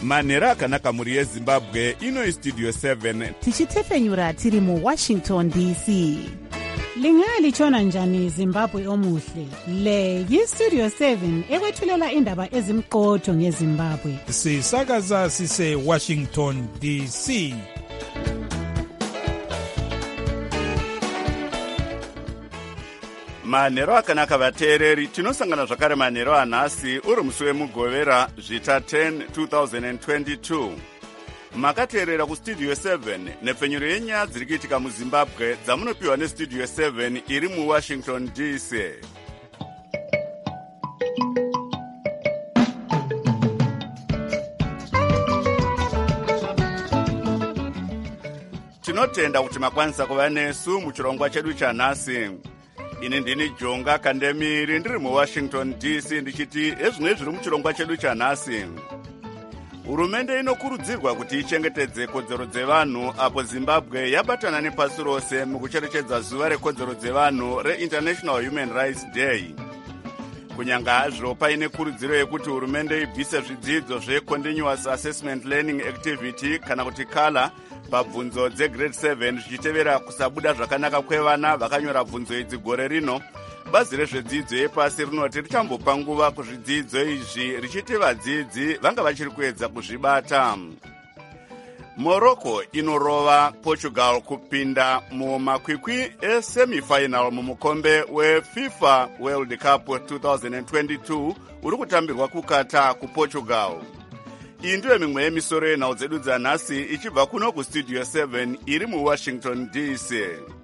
manhero akanaka mhuri yezimbabwe. Ino istudio 7 tichitefenyura tiri muWashington DC. Lingalitshona njani Zimbabwe omuhle? Le yistudio 7 ekwethulela indaba ezimqotho ngeZimbabwe. Sisakaza sise Washington DC. manhero akanaka vateereri, tinosangana zvakare manhero anhasi uri musi wemugovera zvita 10 2022. Makateerera kustudio 7 nepfenyuro yenyaya dziri kuitika muZimbabwe dzamunopiwa nestudio 7 iri muWashington DC. Tinotenda kuti makwanisa kuva nesu muchirongwa chedu chanhasi. Ini ndini Jonga Kandemiri ndiri muWashington DC ndichiti ezvino zviri muchirongwa chedu chanhasi. Hurumende inokurudzirwa kuti ichengetedze kodzero dzevanhu apo Zimbabwe yabatana nepasi rose mukucherechedza zuva rekodzero dzevanhu reInternational Human Rights Day. Kunyanga hazvo paine kurudziro yekuti hurumende ibvise zvidzidzo zveContinuous Assessment Learning Activity kana kuti KALA pabvunzo dzegrade 7 zvichitevera kusabuda zvakanaka kwevana vakanyora bvunzo idzi gore rino. Bazi rezvedzidzo yepasi rinoti richambopa nguva kuzvidzidzo izvi richiti vadzidzi vanga vachiri kuedza kuzvibata. Morocco inorova Portugal kupinda mumakwikwi esemifinal mumukombe weFIFA World Cup 2022 uri kutambirwa kuKatar kuPortugal. Iyi ndiyo mimwe yemisoro yenhau dzedu dzanhasi ichibva kuno kustudio 7 iri muWashington DC.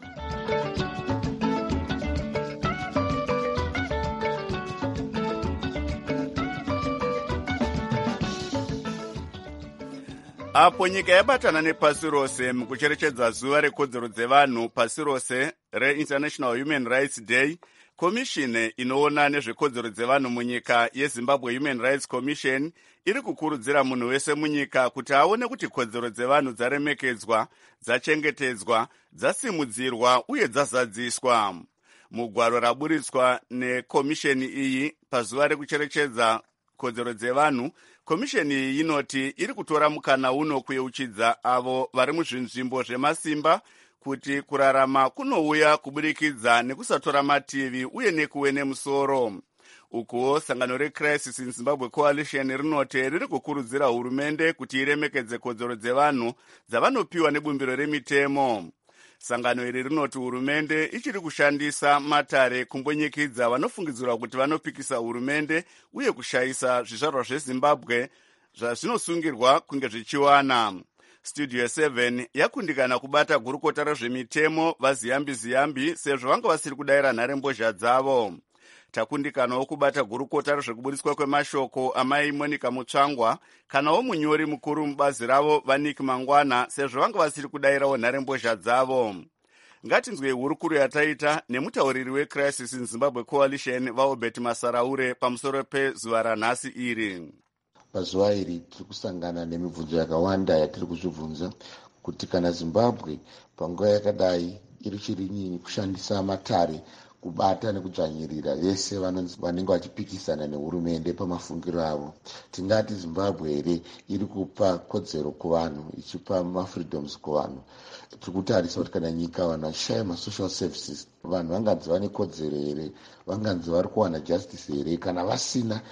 Apo nyika yabatana nepasi rose mukucherechedza zuva rekodzero dzevanhu pasi rose reInternational Human Rights Day, komishini inoona nezvekodzero dzevanhu munyika yeZimbabwe Human Rights Commission iri kukurudzira munhu wese munyika kuti aone kuti kodzero dzevanhu dzaremekedzwa, dzachengetedzwa, dzasimudzirwa uye dzazadziswa. Mugwaro raburitswa nekomisheni iyi pazuva rekucherechedza kodzero dzevanhu, komisheni iyi inoti iri kutora mukana uno kuyeuchidza avo vari muzvinzvimbo zvemasimba kuti kurarama kunouya kubudikidza nekusatora mativi uye nekuve nemusoro. Ukuwo sangano reCrisis in Zimbabwe Coalition rinoti riri kukurudzira hurumende kuti iremekedze kodzero dzevanhu dzavanopiwa nebumbiro remitemo. Sangano iri rinoti hurumende ichiri kushandisa matare kumbonyikidza vanofungidzirwa kuti vanopikisa hurumende uye kushayisa zvizvarwa zveZimbabwe zvazvinosungirwa kunge zvichiwana. Studio 7 yakundikana kubata gurukota rezvemitemo vaziyambi-ziyambi sezvo vanga vasiri kudayira nharembozha dzavo. Takundikanawo kubata gurukota rezvekuburitswa kwemashoko amai Monica Mutsvangwa kanawo munyori mukuru mubazi ravo vaNick Mangwana sezvo vanga vasiri kudayirawo nharembozha dzavo. Ngatinzwei hurukuru yataita nemutauriri weCrisis in Zimbabwe Coalition vaObert Masaraure pamusoro pezuva ranhasi iri. Pazuva iri tiri kusangana nemibvunzo yakawanda yatiri kuzvibvunza kuti kana Zimbabwe panguva yakadai iri chirinyi kushandisa matare kubata nekudzvanyirira vese vanenge vachipikisana nehurumende pamafungiro avo. Tingati Zimbabwe here iri kupa kodzero kuvanhu, ichipa mafreedoms kuvanhu. Tiri kutarisa kuti kana nyika vanhu vachishaya masocial services, vanhu vanganzi vane kodzero here, vanganzi vari kuwana justice here kana vasina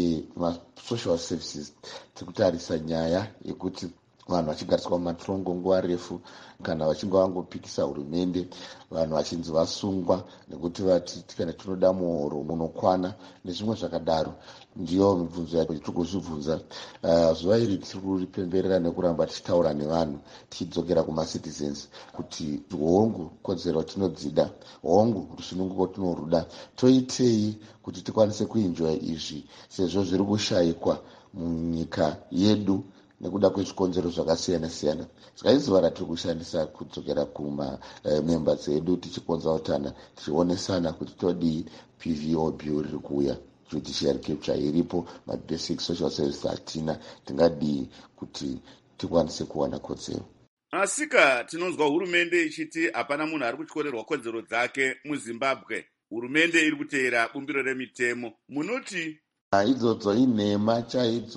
masocial services. Tiri kutarisa nyaya yekuti vanhu vachigariswa mumatrongo nguva refu kana vachinge vangopikisa hurumende, vanhu vachinzi vasungwa nekuti vati kana tinoda muhoro munokwana nezvimwe zvakadaro. Ndiyo mibvunzo yatiri kuzvibvunza. Zuva iri tiri kuripemberera nekuramba tichitaura nevanhu tichidzokera kumacitizens kuti hongu kodzero tinodzida, hongu rusununguko tinoruda, toitei kuti tikwanise kuenjoya izvi sezvo zviri kushayikwa munyika yedu nekuda kwezvikonzero zvakasiyana-siyana. Saka izuva ratiri kushandisa kudzokera kumamemba dzedu tichikonzautana, tichionesana kuti todii PVO bill riri kuuya, judiciary capture iripo, mabasic social services hatina, tingadii kuti tikwanise kuwana kodzero. Asika tinonzwa hurumende ichiti hapana munhu ari kutyorerwa kodzero dzake muZimbabwe. Hurumende iri kuteera bumbiro remitemo. Munoti idzodzo inhema chaidzo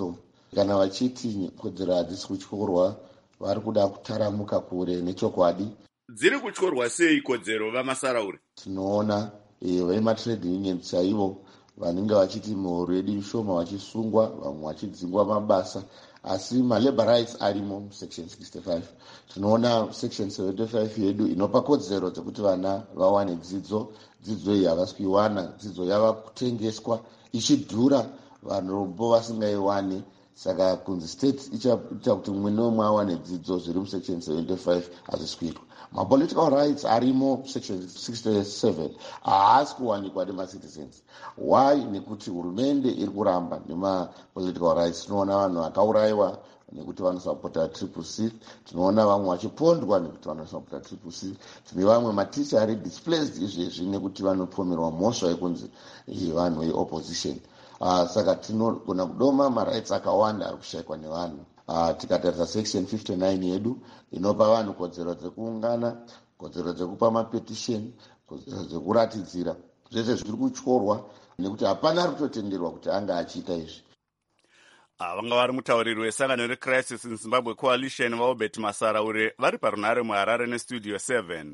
kana vachiti kodzero hadzisi kutyorwa vari kuda kutaramuka kure nechokwadi. Dziri kutyorwa sei kodzero vamasarauri? Tinoona vematrade unions chaivo vanenge vachiti muhoro yedu ishoma vachisungwa, vamwe vachidzingwa mabasa, asi malabor rights arimo section 65. Tinoona section 75 yedu inopa kodzero dzekuti vana vawane dzidzo iyi havasi kuiwana, dzidzo yava kutengeswa ichidhura, vanhu vasingaiwani. Saka kunzi state ichaita kuti mumwe neumwe awane dzidzo zviri musection 75 hazvisi kuitwa. Mapolitical rights arimo section 67 haasi kuwanikwa nemacitizens. Why? Nekuti hurumende iri kuramba nemapolitical rights. Tinoona vanhu vakaurayiwa nekuti vanosapota triple C, tinoona vamwe vachipondwa nekuti vanosapota triple C, tine vamwe maticha ari displaced izvezvi nekuti vanopomerwa mhosva yekunzi vanhu veopposition. Saka tinogona kudoma marights akawanda ari kushayikwa nevanhu. Tikatarisa section 59 yedu inopa vanhu kodzero dzekuungana, kodzero dzekupa mapetition, kodzero dzekuratidzira, zvese zviri kutyorwa nekuti hapana ari kutotenderwa kuti anga achiita izvi. Vanga vari mutauriri wesangano reCrisis in Zimbabwe Coalition vaobert Masaraure vari parunare muHarare nestudio 7.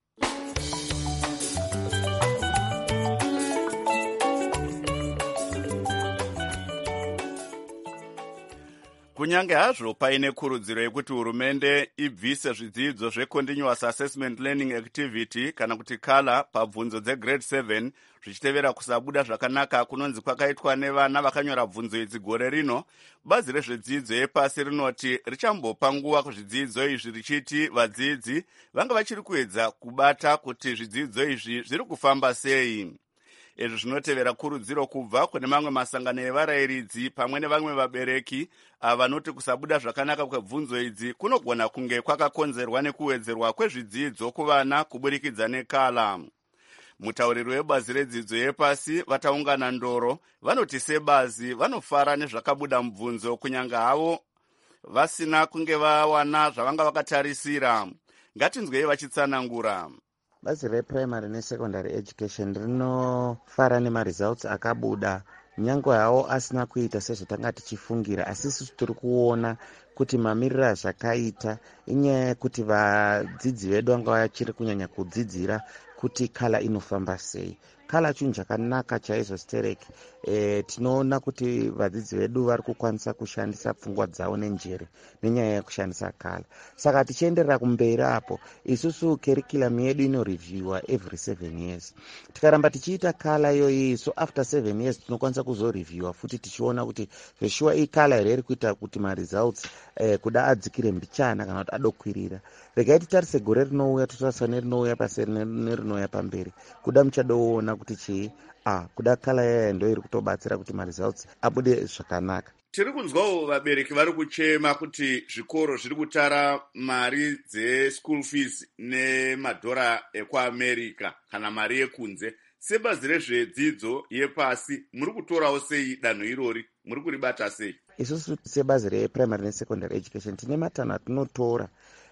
Kunyange hazvo paine kurudziro yekuti hurumende ibvise zvidzidzo zveContinuous Assessment Learning Activity kana kuti CALA pabvunzo dzegrade 7 zvichitevera kusabuda zvakanaka kunonzi kwakaitwa nevana vakanyora bvunzo idzi gore rino, bazi rezvedzidzo yepasi rinoti richambopa nguva kuzvidzidzo izvi richiti vadzidzi vanga vachiri kuedza kubata kuti zvidzidzo izvi zviri kufamba sei. Izvi zvinotevera kurudziro kubva kune mamwe masangano evarayiridzi pamwe nevamwe vabereki vanoti kusabuda zvakanaka kwebvunzo idzi kunogona kunge kwakakonzerwa nekuwedzerwa kwezvidzidzo kuvana kuburikidza neCALA. Mutauriri webazi redzidzo yepasi vataungana ndoro vanoti sebazi vanofara nezvakabuda mubvunzo kunyange havo vasina kunge vawana zvavanga vakatarisira. Ngatinzwei vachitsanangura. Bazi reprimary nesecondary education rinofara nemaresults akabuda, nyange hawo asina kuita sezvatanga tichifungira, asi isusu tiri kuona kuti mamiriro azvakaita inyaya yekuti vadzidzi vedu vanga vachiri kunyanya kudzidzira kuti CALA inofamba sei. CALA chinhu chakanaka chaizvo stereki. Tinoona kuti vadzidzi vedu vari kukwanisa kushandisa pfungwa dzavo nenjere nenyaya yekushandisa CALA. Saka tichienderera kumberi apo, isusu curriculum yedu inoreviewa every 7 years. Tikaramba tichiita CALA iyoyi, so after 7 years tinokwanisa kuzoreviewa futi tichiona kuti zveshuwa iyi CALA here iri kuita kuti maresults kuda adzikire mbichana kana kuti adokwirira. Regai titarise gore rinouya totarisa nerinouya paseri nerinouya pamberi. Kuda muchadoona kuti chii kuda CALA yaya ndo iri kutobatsira kuti maresults abude zvakanaka. Tiri kunzwawo vabereki vari kuchema kuti zvikoro zviri kutara mari dzeschool fees nemadhora ekuAmerica kana mari yekunze. Sebazi rezvedzidzo yepasi muri kutorawo sei danho irori, muri kuribata sei? Isusu sebazi reprimary nesecondary education tine matanho atinotora.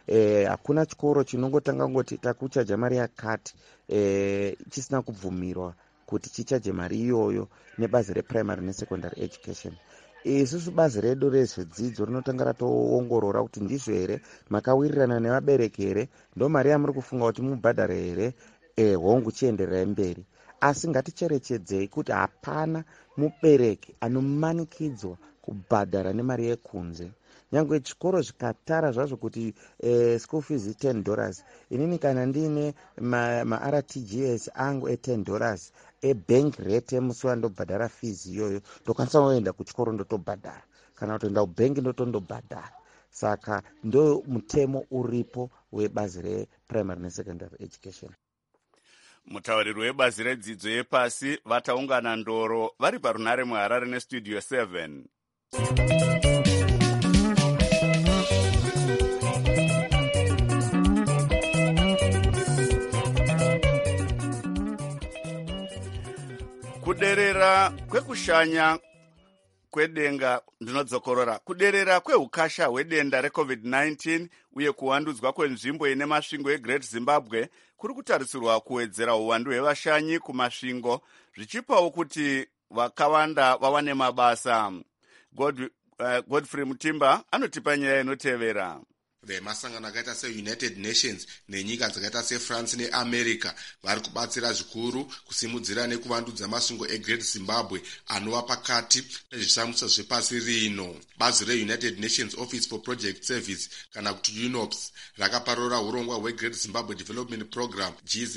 Hakuna chikoro chinongotanga ngoti takuchaja mari yakati chisina kubvumirwa kuti chichaje mari iyoyo nebazi reprimary nesecondary education. Isusu bazi redu rezvedzidzo rinotanga ratoongorora kuti ndizvo here makawirirana nevabereki here, ndo mari yamuri kufunga kuti mubhadhare here, hongu chienderera mberi. Asi ngaticherechedzei kuti hapana mubereki anomanikidzwa kubhadhara nemari yekunze. Nyange chikoro zvikatara zvazvo kuti school fees $10, inini kana ndine ma-RTGS angu $10 bank rate musi wandobhadhara fees iyoyo, ndokwanisa kuenda kuchikoro ndotobhadhara, kana kutoenda kubank ndotondobhadhara. Saka ndo mutemo uripo webazi reprimary nesecondary education. Mutauriri webazi redzidzo yepasi vataungana ndoro vari parunare muHarare nestudio 7. Kuderera kwekushanya kwedenga ndinodzokorora. Kuderera kweukasha hwedenda reCovid-19 uye kuwandudzwa kwenzvimbo ine masvingo eGreat Zimbabwe kuri kutarisirwa kuwedzera uwandu hwevashanyi kumasvingo, zvichipawo kuti vakawanda vawane mabasa. Godfrey Mutimba anotipa nyaya inotevera. Vemasangano akaita seUnited Nations nenyika dzakaita seFrance neAmerica vari kubatsira zvikuru kusimudzira nekuvandudza masvingo eGreat Zimbabwe anova pakati pezvishamiso zvepasi rino. Bazi reUnited Nations Office for Project Service kana kuti UNOPS rakaparura urongwa hweGreat Zimbabwe Development Program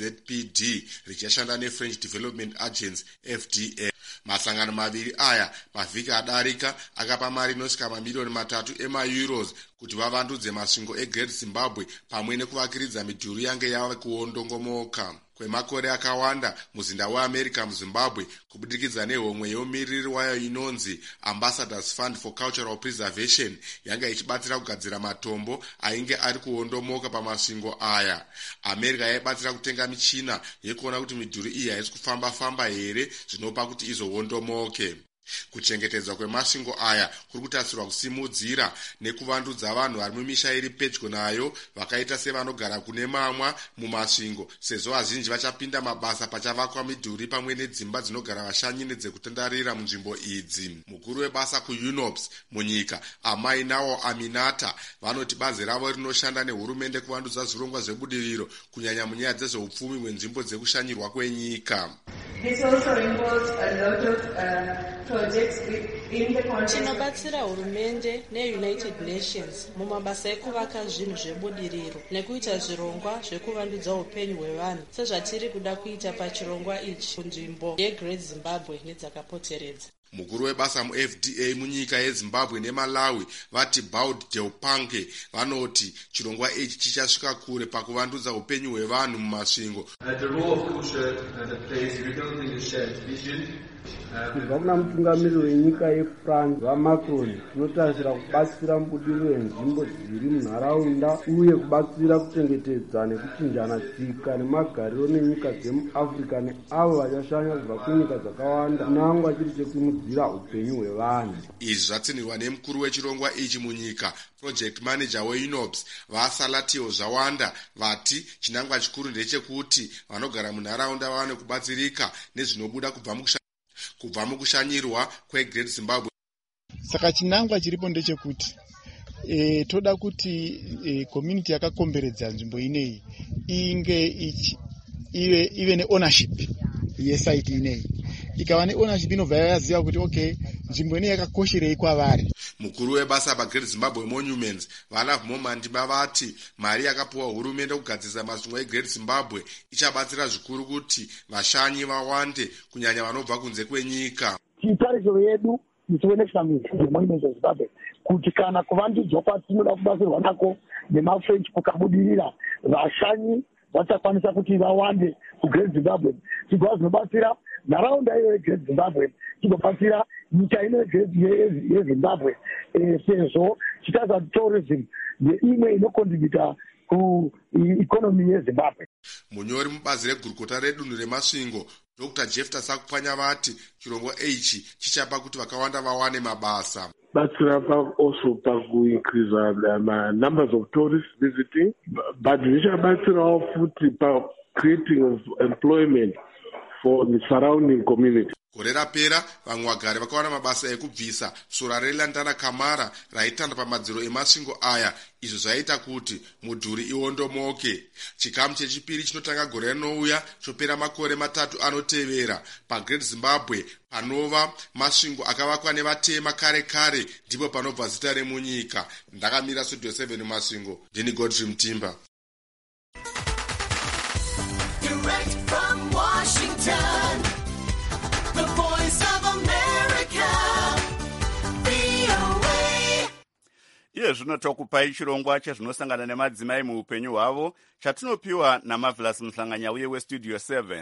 GZPD richashanda neFrench Development Agency FDA. Masangano maviri aya mavhiki adarika akapa mari inosvika mamiliyoni 3 ema-euros kuti vavandudze masvingo eGreat Zimbabwe pamwe nekuvakiridza midhuri yange yava kuondongomoka. Kwemakore akawanda muzinda weAmerica muZimbabwe kubudikidza nehomwe yomumiriri wayo inonzi Ambassadors Fund for Cultural Preservation yanga ichibatsira kugadzira matombo ainge ari kuondomoka pamasvingo aya. America yaibatsira kutenga michina yekuona kuti midhuri iyi haisi kufamba here zvinopa kuti izoondomoke. Kuchengetedzwa kwemasvingo aya kuri kutarisirwa kusimudzira nekuvandudza vanhu vari mumisha iri pedyo nayo vakaita sevanogara kune mamwa mumasvingo sezvo vazhinji vachapinda mabasa pachavakwa midhuri pamwe nedzimba dzinogara vashanyi nedzekutandarira munzvimbo idzi. Mukuru webasa kuUNOPS munyika Amai Nawo Aminata vanoti bazi ravo rinoshanda nehurumende kuvandudza zvirongwa zvebudiriro kunyanya munyaya dzezveupfumi hwenzvimbo dzekushanyirwa kwenyika. This also involves a lot of projects in the context. Tinobatsira hurumende neUnited Nations mumabasa ekuvaka zvinhu zvebudiriro nekuita zvirongwa zvekuvandudza upenyu hwevanhu sezvatiri kuda kuita pachirongwa ichi kunzvimbo yeGreat Zimbabwe nedzakapoteredza. Mukuru webasa muFDA munyika yeZimbabwe neMalawi vati Baud Deupange vanoti chirongwa ichi chichasvika kure pakuvandudza upenyu hwevanhu mumasvingo. The role of culture that plays rebuilding the shared vision. Kubva kuna mutungamiri wenyika yeFrance vaMacron tinotarisira kubatsira mubudiriro wenzvimbo dziri munharaunda uye kubatsira kuchengetedza nekuchinjana tsika nemagariro nenyika dzemuAfrica neavo vachashanya kubva kunyika dzakawanda nangwa chiri chekusimudzira upenyu hwevanhu. Izvi zvatsinirwa nemukuru wechirongwa ichi munyika project manager weUNOPS vaSalatio Zvawanda vati chinangwa chikuru ndechekuti vanogara munharaunda vawane kubatsirika nezvinobuda kubva mukushanyirwa kweGreat Zimbabwe. Saka chinangwa chiripo ndechekuti toda kuti community yakakomberedza nzvimbo ineyi ive neownership yesite ineyi. Ikava neownership inobva yaziva kuti okay nzvimbo ineyi yakakosherei kwavari. Mukuru webasa paGreat Zimbabwe Monuments Vanav Momandimba vati mari yakapiwa hurumende kugadzirisa masvingo eGreat Zimbabwe ichabatsira zvikuru kuti vashanyi vawande kunyanya vanobva kunze kwenyika. Chitariso yedu muchiwonekisa Monuments eZimbabwe kuti kana kuvandudzwa kwatinoda kubatsirwa nako nemaFrench kukabudirira vashanyi vachakwanisa kuti vawande kuGreat Zimbabwe. Chigwa zvinobatsira nharaunda iyo yeGreat Zimbabwe chinobatsira nyika ino yeZimbabwe sezvo chitaza tourism neimwe inokontributa kuikonomi yeZimbabwe. Munyori mubazi regurukota redunhu remasvingo Dr. Jefta Sakupanya vati chirongwa ichi chichapa kuti vakawanda vawane mabasa. Batsira also pakuincrease the numbers of tourists visiting, but zvichabatsirawo futi creating of employment for the surrounding community. Gore rapera vamwe vagari vakawana mabasa ekubvisa sora reLandana Kamara raitanda pamadziro emasvingo aya, izvo zvaita kuti mudhuri iwondomoke. Chikamu chechipiri chinotanga gore rinouya chopera makore 3 anotevera paGreat Zimbabwe panova masvingo akavakwa nevatema kare ndipo panobva zita remunyika. Ndakamira Studio 7 masvingo, ndini Godfrey Mutimba. Direct from Washington, the voice of America, VOA. Iye zvino tokupai chirongwa chezvinosangana nemadzimai muupenyu hwavo chatinopiwa naMarvelous Muhlanganya uye weStudio 7.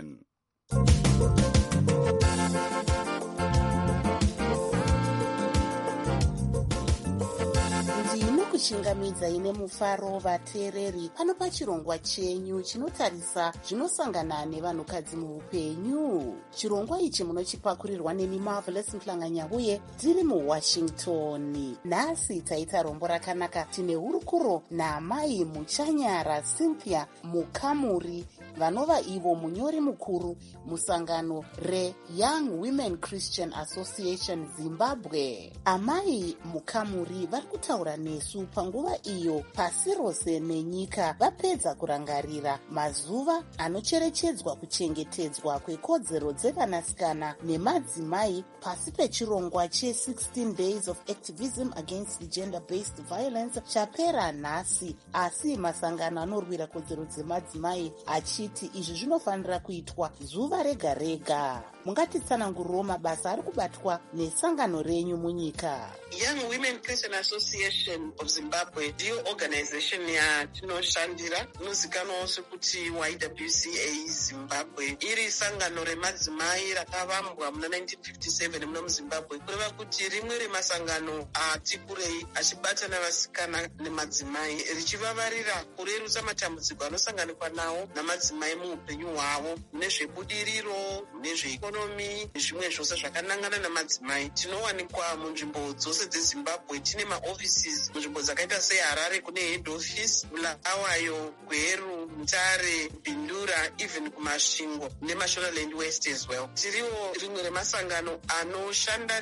kuchingamidzai nemufaro vateereri pano pachirongwa chenyu chinotarisa zvinosangana nevanhukadzi muupenyu. Chirongwa ichi munochipakurirwa neni Marvelous Mhlanganyauye tiri muWashington. Nhasi taita rombo rakanaka, tine hurukuro naamai Muchanyara Cynthia Mukamuri vanova ivo munyori mukuru musangano reYoung Women Christian Association Zimbabwe. Amai Mukamuri vari kutaura nesu panguva iyo pasi rose nenyika vapedza kurangarira mazuva anocherechedzwa kuchengetedzwa kwekodzero dzevanasikana nemadzimai pasi pechirongwa che16 Days of Activism Against Gender-Based Violence chapera nhasi, asi masangano anorwira kodzero dzemadzimai achiti izvi zvinofanira kuitwa zuva rega rega. Mungatitsananguriro mabasa ari kubatwa nesangano renyu munyika. Young Women Christian Association of Zimbabwe ndiyo organization yatinoshandira, inozikanwa sekuti YWCA Zimbabwe. Iri sangano remadzimai rakavambwa muna 1957 muno muZimbabwe, kureva kuti rimwe remasangano ati kurei achibatana vasikana nemadzimai richivavarira kurerutsa matambudziko anosanganikwa nawo namadzimai muupenyu hwavo, nezvebudiriro, nezveikonomi, nezvimwe zvose zvakanangana namadzimai. Tinowanikwa munzvimbo dzose dzeZimbabwe. Tine maoffices munzvimbo dzakaita seHarare kune head office, Bulawayo, Gweru, Mutare, Bindura, even kuMasvingo neMashonaland West as well. Tiriwo rimwe remasangano anoshanda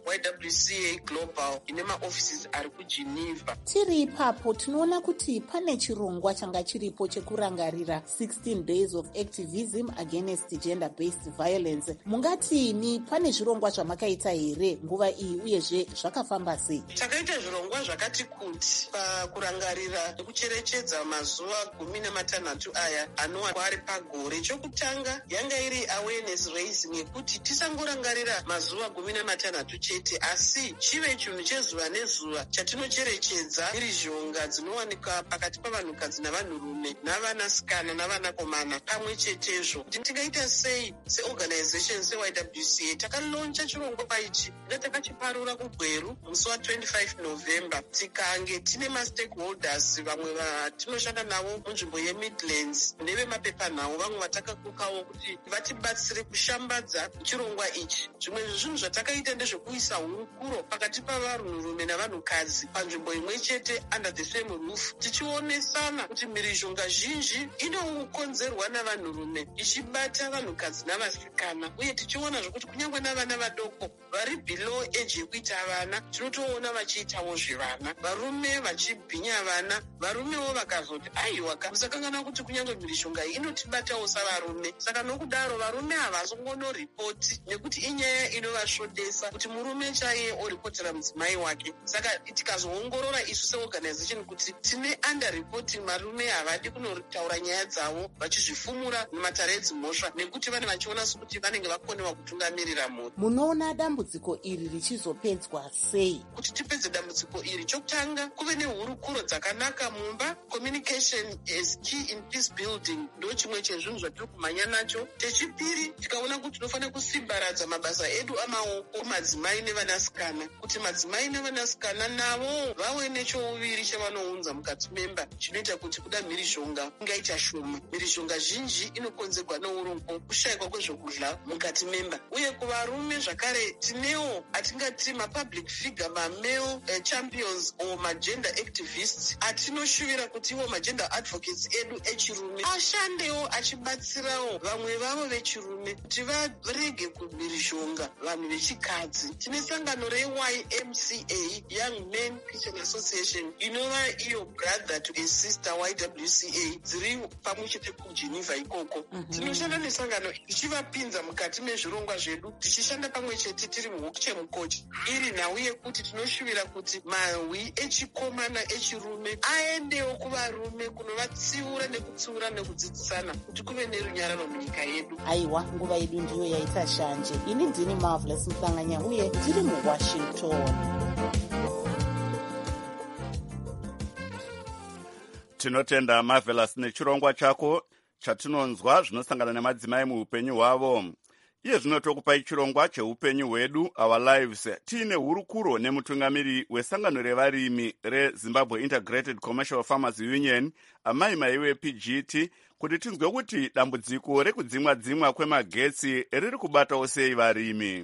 neYWCA Global ine maoffices ari kuGeneva. Tiri ipapo tinoona kuti pane chirongwa changa chiripo chekurangarira 16 Days of Activism Against Gender-Based Violence. Mungatini pane zvirongwa zvamakaita here nguva iyi uyezve zvakafamba sei? Takaita zvirongwa zvakati kuti pakurangarira nekucherechedza mazuva 16 aya anowanikwa ari pagore. Chokutanga yanga iri awareness raising yekuti tisangorangarira mazuva 16 chete, asi chive chinhu chezuva nezuva chatinocherechedza mhirizhonga dzinowanika pakati pavanhukadzi navanhurume navanasikana navanakomana pamwe chetezvo. Tingaita sei seorganization seYWCA takaloncha chirongwa paichi takachiparura kuGweru musi wa25 November. Tikange tine mastakeholders vamwe vatinoshanda navo munzvimbo yeMidlands nevemapepanhau vamwe vatakakukawo kuti vatibatsire kushambadza chirongwa ichi. Zvimwe zvezvinhu zvatakaita ndezvekuisa hurukuro pakati pavanhurume navanhukadzi panzvimbo imwe chete under the same roof, tichionesana kuti mhirizhonga zhinji inokonzerwa navanhurume ichibata vanhukadzi navasikana, uye tichiona zvokuti kunyange navana vadoko vari below age yekuita vana tinotoona vachiitawo zvevana, varume vachibhinya vana, varumewo vakazoti aiwa musakangana kuti kunyange mhirizhonga iyi inotibatawo savarume. Saka nokudaro varume havazongonoripoti nekuti inyaya inovashodesa kuti murume chaiye oripotera mudzimai wake. Saka tikazoongorora isu seorganization kuti tine underreporting, marume havadi kunotaura nyaya dzavo vachizvifumura mumatare edzimhosva nekuti vane vachiona sokuti vanenge vakonewa kutungamirira mhuri. Munoona dambudziko iri richizopedzwa sei? Kuti tipedze dambudziko iri, chokutanga kuve nehurukuro dzakanaka mumba. Communication is key in peace building, ndo chimwe chezvinhu zvatiri kumhanya nacho. Chechipiri, tikaona kuti tinofanira kusimbaradza mabasa edu amaoko madzimai nevanasikana, kuti madzimai nevanasikana navo vave nechouviri chavanounza mukati memba, chinoita kuti kuda mhirizhonga ingaita shoma. Mhirizhonga zhinji inokonzerwa neurombo, kushayikwa kwezvokudla mukati memba. Uye kuvarume zvakare tinewo atingati mapublic figure, mamale champions or magender activists atinoshuvira kuti iwo magender advocates edu echirume ashandewo achibatsirawo vamwe vavo vechirume kuti varege kumhirizhonga vanhu vechikadzi. Tine sangano reYMCA, Young Men Christian Association, inova iyo brother to a sister YWCA, dziri pamwe chete kuGeneva ikoko. Tinoshanda nesangano ichivapinza mukati mezvirongwa zvedu, tichishanda pamwe chete tiri muhoku chemukochi. Iri nhau yekuti tinoshuvira kuti mahwi echikomana echirume aendewo kuvarume kunovatsiura nekutsiura nekudzidzisana kuti kuve nerunyararo munyika yedu. Aiwa, nguva yedu ndiyo yaita shanje. Ini ndini Marvelous Mhlanganyauye tiri muWashington. Tinotenda Marvelous nechirongwa chako chatinonzwa zvinosangana nemadzimai muupenyu hwavo. iye zvino tokupai chirongwa cheupenyu hwedu our lives tiine hurukuro nemutungamiri wesangano revarimi rezimbabwe integrated commercial farmers union amai maiwe pgt kuti tinzwe kuti dambudziko rekudzimwa kwemagetsi riri kubatawo sei varimi.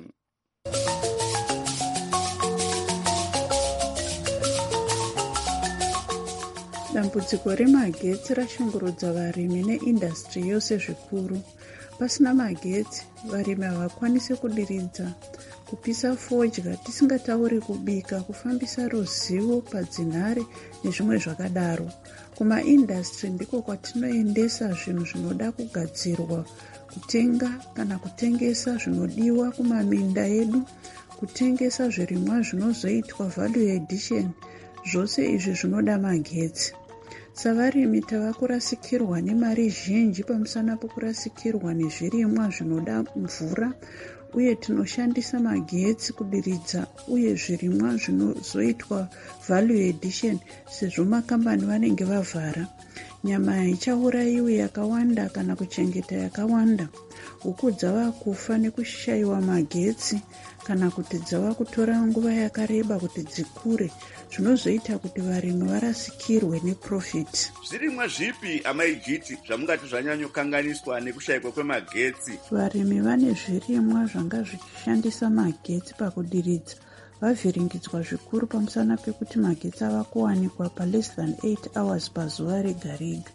Dambudziko remagetsi rashungurudza varimi neindastri yose zvikuru. Pasina magetsi, varimi havakwanisi kudiridza, kupisa fodya, tisingatauri kubika, kufambisa ruzivo padzinhare nezvimwe zvakadaro. Kumaindastri ndiko kwatinoendesa zvinhu zvinoda kugadzirwa, kutenga kana kutengesa zvinodiwa kumaminda edu, kutengesa zvirimwa zvinozoitwa value addition. Zvose izvi zvinoda magetsi. Savarimi tava kurasikirwa nemari zhinji pamusana pokurasikirwa nezvirimwa zvinoda mvura, uye tinoshandisa magetsi kudiridza uye zvirimwa zvinozoitwa value addition sezvo makambani vanenge vavhara. Nyama haichaurayiwi yakawanda kana kuchengeta yakawanda. Huku dzava kufa nekushayiwa magetsi kana kuti dzava kutora nguva yakareba kuti dzikure, zvinozoita kuti varimi varasikirwe neprofit. Zvirimwa zvipi amaijiti zvamungati zvanyanyokanganiswa nekushayikwa kwemagetsi? Varimi vane zvirimwa zvanga zvichishandisa magetsi pakudiridza vavhiringidzwa zvikuru pamusana pekuti magetsi ava kuwanikwa pa less than 8 hours pazuva rega rega.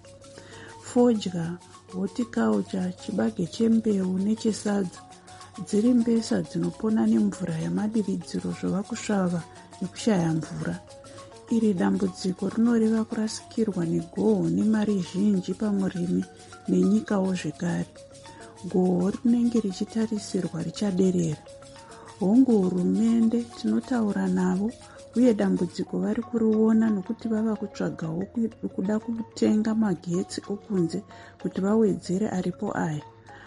Fodya, horticulture, chibage chembeu nechesadza dziri mbesa dzinopona nemvura yamadiridziro zvava kusvava nekushaya mvura. Iri dambudziko rinoreva kurasikirwa negoho nemari zhinji pamurimi nenyikawo zvekare. Goho rinenge richitarisirwa richaderera. Hongu hurumende tinotaura navo uye dambudziko vari kuriona nokuti vava kutsvagawo kuda kutenga magetsi okunze kuti vawedzere aripo aya.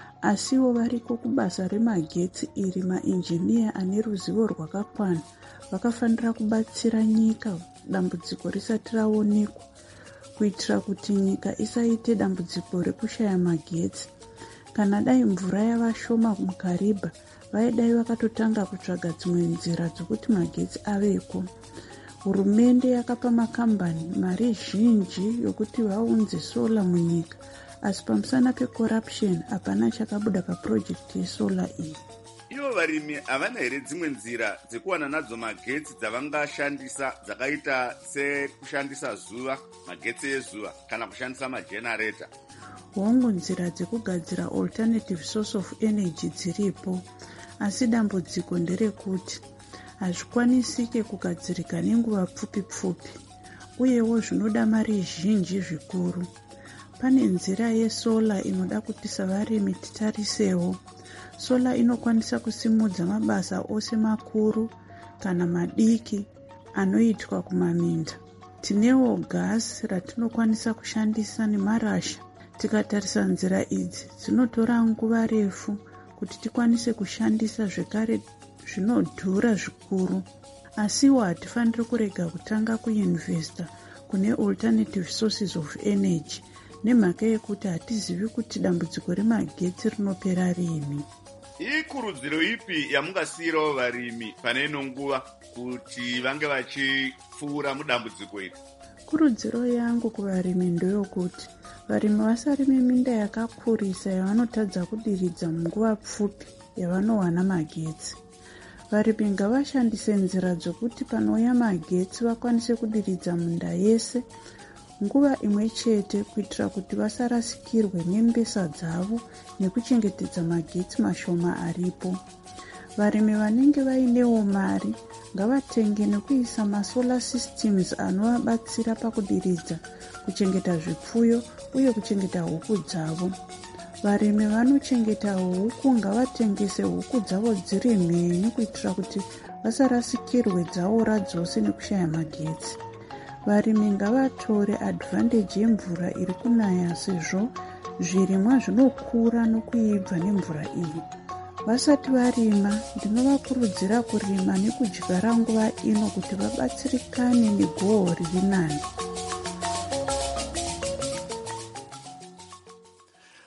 Asiwo variko kubasa remagetsi iri mainjiniya ane ruzivo rwakakwana vakafanira kubatsira nyika dambudziko risati raonekwa, kuitira kuti nyika isaite dambudziko rekushaya magetsi. Kana dai mvura yava shoma mukariba, vaidai vakatotanga kutsvaga dzimwe nzira dzokuti magetsi aveko. Hurumende yakapa makambani mari zhinji yokuti vaunze sola munyika, asi pamusana pecorruption hapana chakabuda paprojekti yesola iyi. Ivo varimi havana here dzimwe nzira dzekuwana nadzo magetsi dzavangashandisa dzakaita sekushandisa zuva, magetsi ezuva kana kushandisa majenareta? Hongu nzira dzekugadzira alternative source of energy dziripo, asi dambudziko nderekuti hazvikwanisike kugadzirika nenguva pfupi, uyewo zvinoda mari zhinji zvikuru. Pane nzira yesola inoda kuti savarimi titarisewo. Sola inokwanisa kusimudza mabasa ose makuru kana madiki anoitwa kumaminda. Tinewo gasi ratinokwanisa kushandisa nemarasha. Tikatarisa nzira idzi dzinotora nguva refu kuti tikwanise kushandisa, zvekare zvinodhura zvikuru. Asiwo hatifaniri kurega kutanga kuinvesta kune alternative sources of energy nemhaka yekuti hatizivi kuti dambudziko remagetsi rinopera rini. Ikurudziro ipi yamungasiyirawo varimi pane ino nguva kuti vange vachipfuura mudambudziko iri? Kurudziro yangu kuvarimi ndeyokuti varimi vasarime minda yakakurisa yavanotadza kudiridza munguva pfupi yavanowana magetsi. Varimi ngavashandise nzira dzokuti panouya magetsi vakwanise kudiridza minda yese nguva imwe chete, kuitira kuti vasarasikirwe nembesa dzavo nekuchengetedza magetsi mashoma aripo. Varimi vanenge vainewo mari ngavatenge nekuisa masolar systems anovabatsira pakudiridza, kuchengeta zvipfuyo uye kuchengeta huku dzavo. Varimi vanochengeta huku ngavatengese huku dzavo dziri mhenyu kuitira kuti vasarasikirwe dzaora dzose nekushaya magetsi. Varimi ngavatore advantage yemvura iri kunaya sezvo zvirimwa zvinokura nokuibva nemvura iyi. Vasati varima, ndinovakurudzira kurima nekudyara nguva ino kuti vabatsirikane negoho riri nani.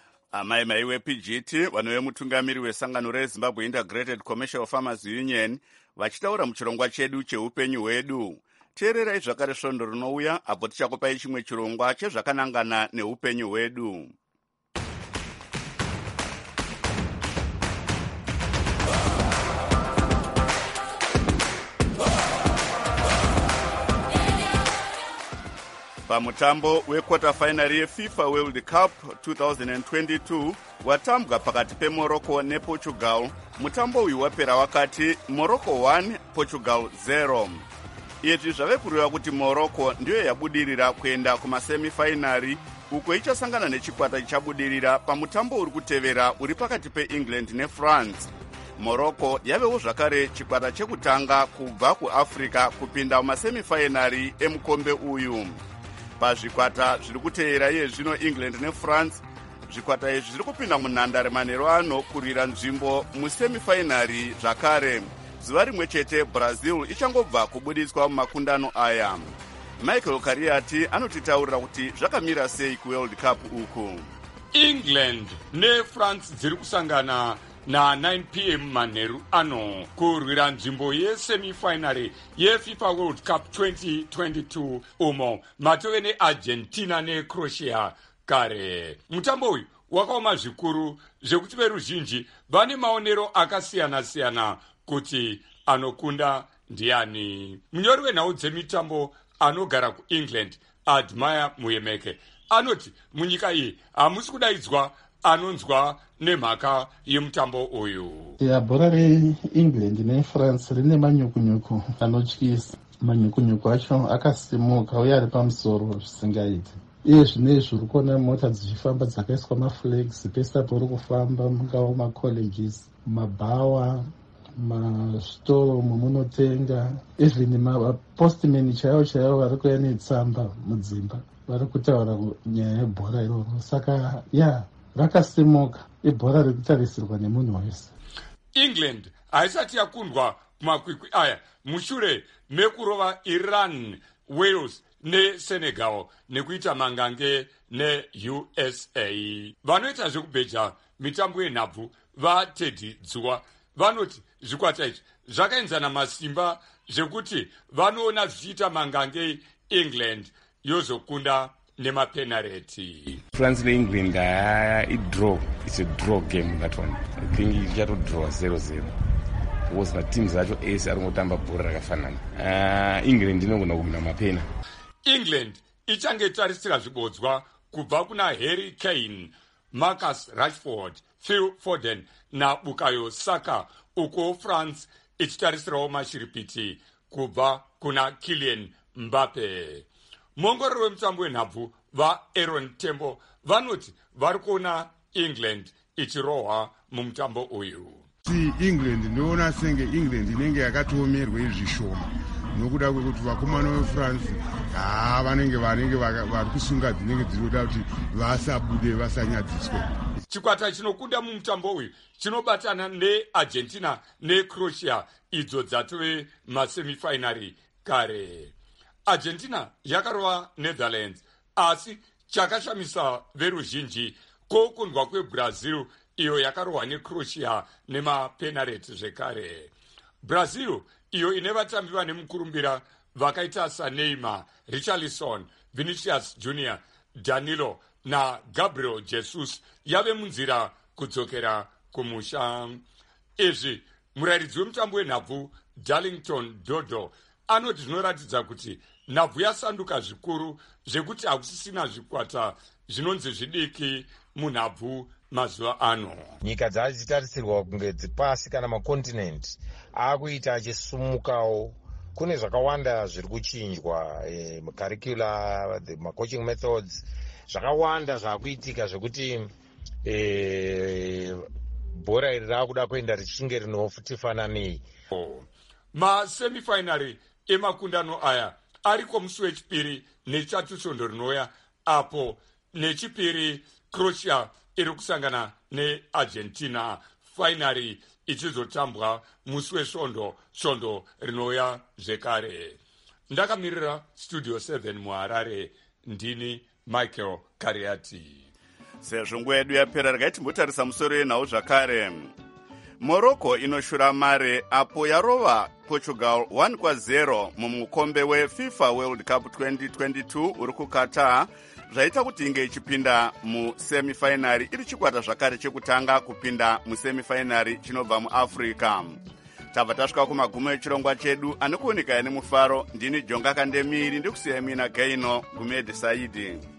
amai wePGT vanove mutungamiri wesangano reZimbabwe Integrated Commercial Farmers Union vachitaura muchirongwa chedu cheupenyu hwedu. Teererai zvakare svondo rinouya apo tichakupai chimwe chirongwa chezvakanangana neupenyu hwedu. Pamutambo wequarter final yeFIFA World Cup 2022 watambwa pakati peMorocco nePortugal. Mutambo uyu wapera wakati Morocco 1 Portugal 0. Izvi zvave kureva kuti Morocco ndiyo yabudirira kuenda kumasemifinari uko ichasangana nechikwata chichabudirira pamutambo uri kutevera uri pakati peEngland neFrance. Morocco yavewo zvakare chikwata chekutanga kubva kuAfrica kupinda mumasemifinari emukombe uyu. Pazvikwata zviri kuteera iye zvino England neFrance, zvikwata izvi zviri kupinda munhandare manheru ano kurwira nzvimbo musemifinari zvakare. Zuva rimwe chete Brazil ichangobva kubudiswa mumakundano aya. Michael Kariati anotitaurira kuti zvakamira sei kuWorld Cup uku. England neFrance dziri kusangana na9 p.m. manheru ano kurwira nzvimbo yesemifinary yeFIFA World Cup 2022 umo matove neArgentina neCroatia kare. Mutambo uyu wakaoma zvikuru zvekuti veruzhinji vane maonero akasiyana-siyana kuti anokunda ndiani. Munyori wenhau dzemitambo anogara kuEngland Admire Muyemeke anoti munyika iyi hamusi kudaidzwa anonzwa nemhaka yemutambo uyu. Bhora reEngland neFrance rine manyukunyuku anotyisa. Manyukunyuku acho akasimuka uye ari pamusoro zvisingaiti. Iye zvinezvi uri kuona mota dzichifamba dzakaiswa maflags pese apo uri kufamba, mungava macolleges, mabhawa, masitoro momunotenga, even mapostmen chaivo vari kuuya netsamba mudzimba vari kutaura nyaya yebhora iroro. Saka rakasimuka, ibhora ririkutarisirwa nemunhu wese. England haisati yakundwa kumakwikwi aya mushure mekurova Iran, Wales neSenegal nekuita mangange neUSA. Vanoita zvekubheja mitambo yenhabvu vaTeddy Dzuwa vanoti zvikwata izvi zvakaenzana masimba zvekuti vanoona zvichiita mangange England yozokunda nemapenalty. France neEngland draw. It's a draw game, that one. I think you have to draw 0-0. Because the teams zacho ese arikutamba bhora rakafanana. England inogona kumina mapena. England ichange tarisira zvibodzwa kubva kuna Harry Kane, Marcus Rashford, Phil Foden na Bukayo Saka, uko France ichitarisirawo mashiripiti kubva kuna Kylian Mbappe. Mongororo wemutambo wenhabvu vaAaron Tembo vanoti vari kuona England ichirohwa mumutambo uyu. England ndoona senge England inenge yakatomerwa izvishoma nokuda kwekuti vakomana veFrance vanenge vari kusunga dzinenge dzinoda kuti vasabude vasanyadziswe. Chikwata chinokunda mumutambo uyu chinobatana neArgentina neCroatia idzo dzatove masemifinary kare. Argentina yakarova Netherlands, asi chakashamisa veruzhinji kukundwa kweBrazil iyo yakarohwa neCroatia nemapenalty zvekare. Brazil iyo ine vatambi vane mukurumbira vakaita saNeymar, Richarlison, Vinicius Junior, Danilo na Gabriel Jesus yave munzira kudzokera kumusha. Izvi murayiridzi wemutambo wenhabvu Darlington Dodo anoti zvinoratidza kuti nhabvu yasanduka zvikuru zvekuti hakusisina zvikwata zvinonzi zvidiki munhabvu mazuva ano. Nyika dzachitarisirwa kunge dzipasi kana makontinent akuita achisumukawo. Kune zvakawanda zviri kuchinjwa, curricula, coaching methods, zvakawanda zvakuitika zvekuti bhora iri rakuda kuenda richinge rinotifananei. Masemifinary emakundano aya ariko musi wechipiri nechitatu svondo rinouya apo nechipiri Croatia iri kusangana neArgentina, finary ichizotambwa musi wesvondo rinouya zvekare. Ndakamirira Studio 7 muHarare, ndini Michael Kariati. sezvo nguva yedu yapera regai timbotarisa musoro yenhau zvakare. Morocco inoshura mare apo yarova Portugal 1-0 mumukombe weFIFA World Cup 2022 uri kuKatar, zvaita kuti inge ichipinda musemifinari iri chikwata zvakare chekutanga kupinda musemifinari chinobva muAfrica. Tabva tasvika kumagumo echirongwa chedu, anokuonekaya nemufaro. Ndini Jonga Kandemiri, ndikusiyai mina Gaino Gumede Saidi.